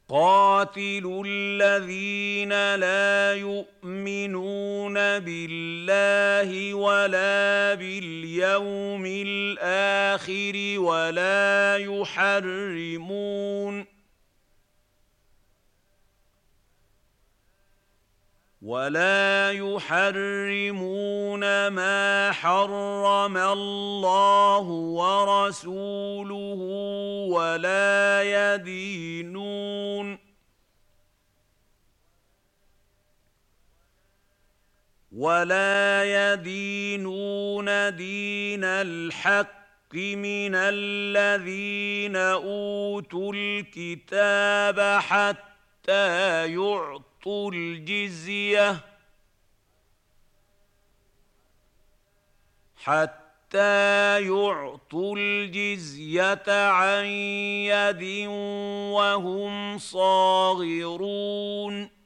قاتلوا الذين لا يؤمنون بالله ولا باليوم الآخر ولا يحرمون ما حرم الله ورسوله ولا يدينون دين الحق من الذين أوتوا الكتاب حتى يعطوا الجزية عن يد وهم صاغرون